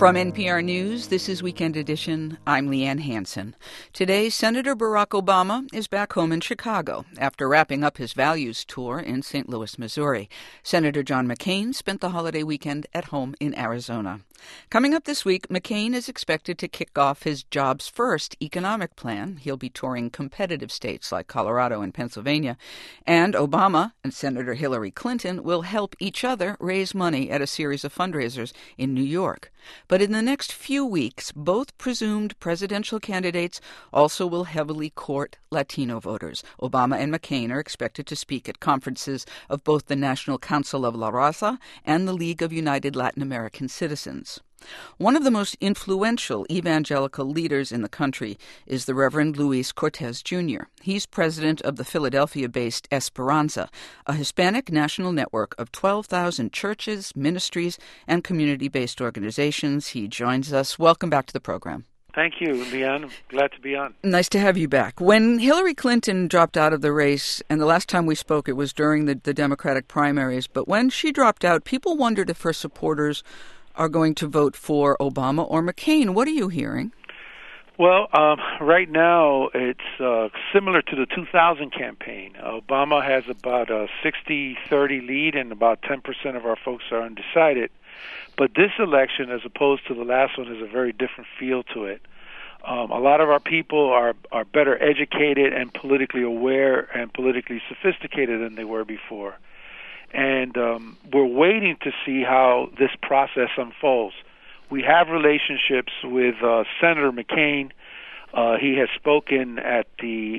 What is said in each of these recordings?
From NPR News, this is Weekend Edition. I'm Leanne Hansen. Today, Senator Barack Obama is back home in Chicago after wrapping up his values tour in St. Louis, Missouri. Senator John McCain spent the holiday weekend at home in Arizona. Coming up this week, McCain is expected to kick off his Jobs First economic plan. He'll be touring competitive states like Colorado and Pennsylvania. And Obama and Senator Hillary Clinton will help each other raise money at a series of fundraisers in New York. But in the next few weeks, both presumed presidential candidates also will heavily court Latino voters. Obama and McCain are expected to speak at conferences of both the National Council of La Raza and the League of United Latin American Citizens. One of the most influential evangelical leaders in the country is the Reverend Luis Cortez Jr. He's president of the Philadelphia-based Esperanza, a Hispanic national network of 12,000 churches, ministries, and community-based organizations. He joins us. Welcome back to the program. Thank you, Leanne. Glad to be on. Nice to have you back. When Hillary Clinton dropped out of the race, and the last time we spoke, it was during the Democratic primaries, but when she dropped out, people wondered if her supporters are going to vote for Obama or McCain. What are you hearing? Well, right now it's similar to the 2000 campaign. Obama has about a 60-30 lead, and about 10% of our folks are undecided. But this election, as opposed to the last one, has a very different feel to it. A lot of our people are better educated and politically aware and politically sophisticated than they were before. And we're waiting to see how this process unfolds. We have relationships with Senator McCain. He has spoken at the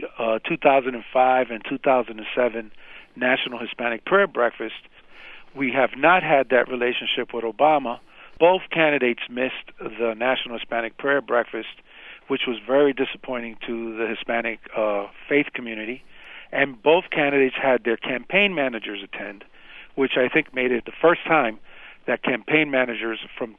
2005 and 2007 National Hispanic Prayer Breakfast. We have not had that relationship with Obama. Both candidates missed the National Hispanic Prayer Breakfast, which was very disappointing to the Hispanic faith community. And both candidates had their campaign managers attend, which I think made it the first time that campaign managers from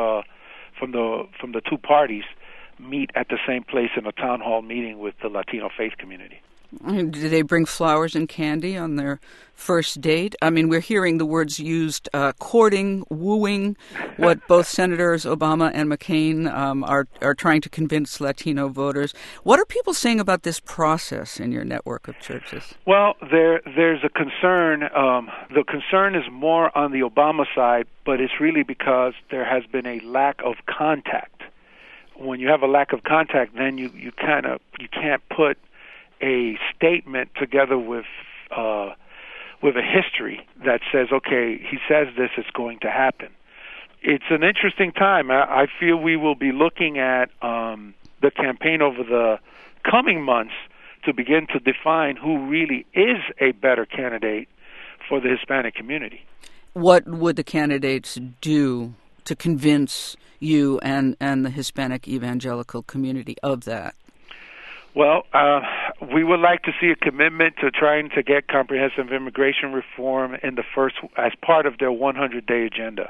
the two parties meet at the same place in a town hall meeting with the Latino faith community. Do they bring flowers and candy on their first date? I mean, we're hearing the words used, courting, wooing, what both Senators Obama and McCain are trying to convince Latino voters. What are people saying about this process in your network of churches? Well, there's a concern. The concern is more on the Obama side, but it's really because there has been a lack of contact. When you have a lack of contact, then you can't put a statement together with a history that says, okay, he says this, it's going to happen. It's an interesting time. I feel we will be looking at the campaign over the coming months to begin to define who really is a better candidate for the Hispanic community. What would the candidates do to convince you and the Hispanic evangelical community of that? Well, we would like to see a commitment to trying to get comprehensive immigration reform as part of their 100-day agenda.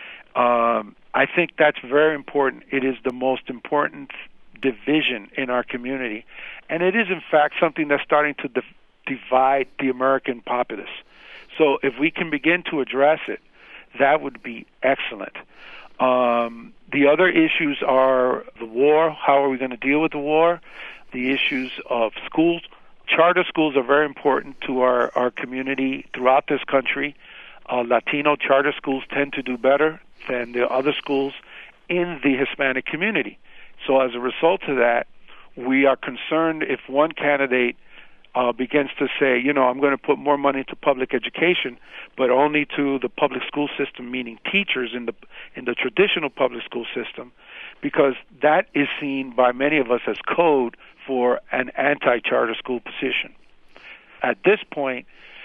I think that's very important. It is the most important division in our community, and it is, in fact, something that's starting to divide the American populace. So if we can begin to address it, that would be excellent. The other issues are the war. How are we going to deal with the war? The issues of schools. Charter schools are very important to our community throughout this country. Latino charter schools tend to do better than the other schools in the Hispanic community. So as a result of that, we are concerned if one candidate begins to say, I'm going to put more money into public education, but only to the public school system, meaning teachers in the traditional public school system, because that is seen by many of us as code for an anti-charter school position. At this point,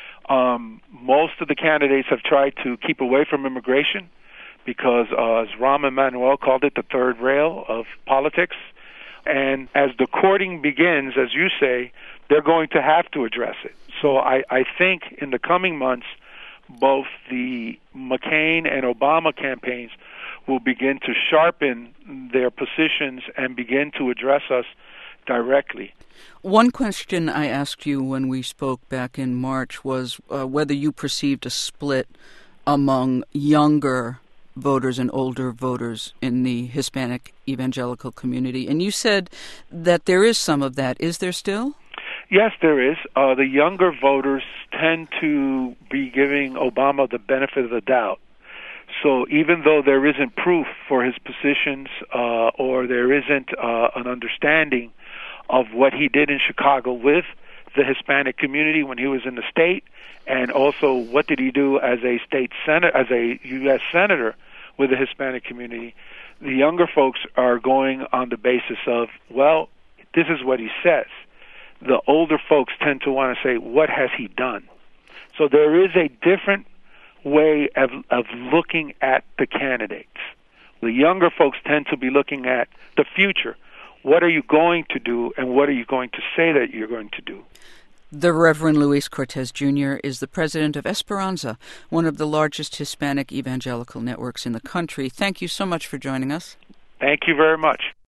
most of the candidates have tried to keep away from immigration because, as Rahm Emanuel called it, the third rail of politics. And as the courting begins, as you say, they're going to have to address it. So I think in the coming months, both the McCain and Obama campaigns will begin to sharpen their positions and begin to address us directly. One question I asked you when we spoke back in March was whether you perceived a split among younger voters and older voters in the Hispanic evangelical community. And you said that there is some of that. Is there still? Yes, there is. The younger voters tend to be giving Obama the benefit of the doubt. So even though there isn't proof for his positions or there isn't an understanding of what he did in Chicago with the Hispanic community when he was in the state, and also what did he do as a as a U.S. senator with the Hispanic community, the younger folks are going on the basis of, well, this is what he says. The older folks tend to want to say, what has he done? So there is a different way of looking at the candidates. The younger folks tend to be looking at the future. What are you going to do, and what are you going to say that you're going to do? The Reverend Luis Cortez Jr. is the president of Esperanza, one of the largest Hispanic evangelical networks in the country. Thank you so much for joining us. Thank you very much.